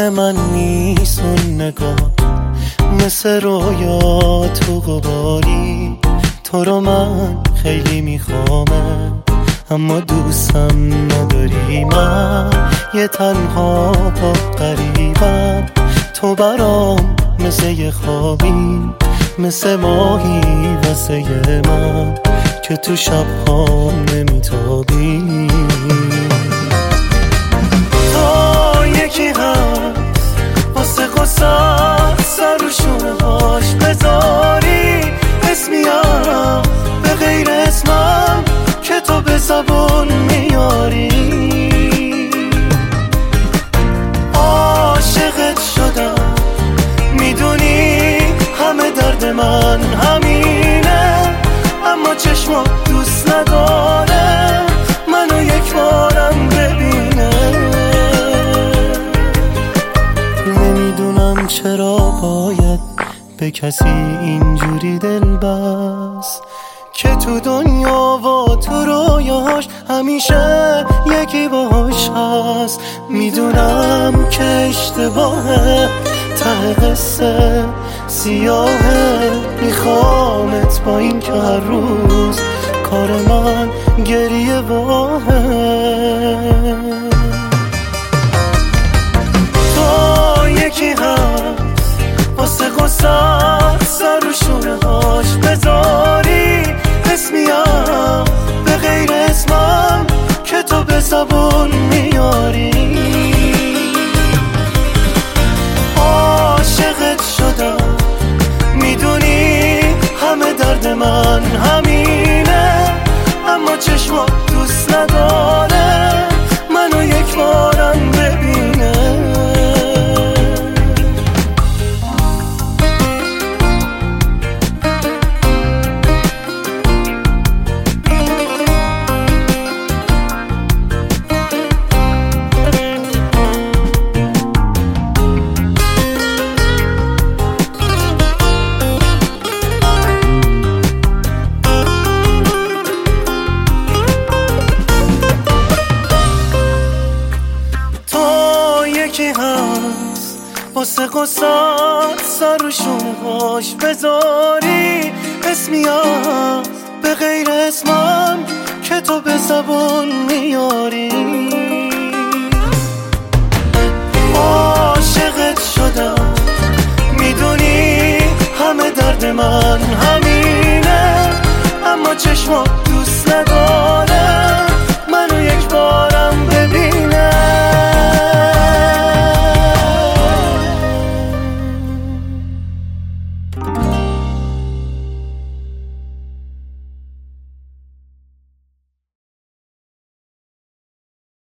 من نیست اون نگاه، مثل رویا تو غباری. تو رو من خیلی میخوامه اما دوستم نداری. من یه تنها با غریبم، تو برام مثل یه خوابی، مثل ماهی واسه من که تو شب‌هام نمیتابی. تو یکی هست واسه غصت سر و شونه هاش بذاری، اسمیم به غیر اسمم که تو به زبون میاری. عاشقت شدم میدونی همه درد من همینه، اما چشمات دوست نداره منو یک بارم ببینه. نمیدونم چرا باید به کسی اینجوری دل بست که تو دنیا و تو رویاش همیشه یکی باهاش هست. میدونم که اشتباهه، ته قصه سیاهه، میخوامت با این که هر روز کار من گریه واهه. تو یکی هست واسه غصت سر و شونه هاش بذاری، اسمیم به غیر اسمم که تو به زبون میاری. عاشقت شدم میدونی همه درد من همینه، اما چشمات دوست نداره منو یک بارم ببینه. یکی هست واسه غصت سر و شونه هاش بذاری، اسمیم به غیر اسمم که تو به زبون میاری. عاشقت شدم میدونی همه درد من همینه، اما چشمات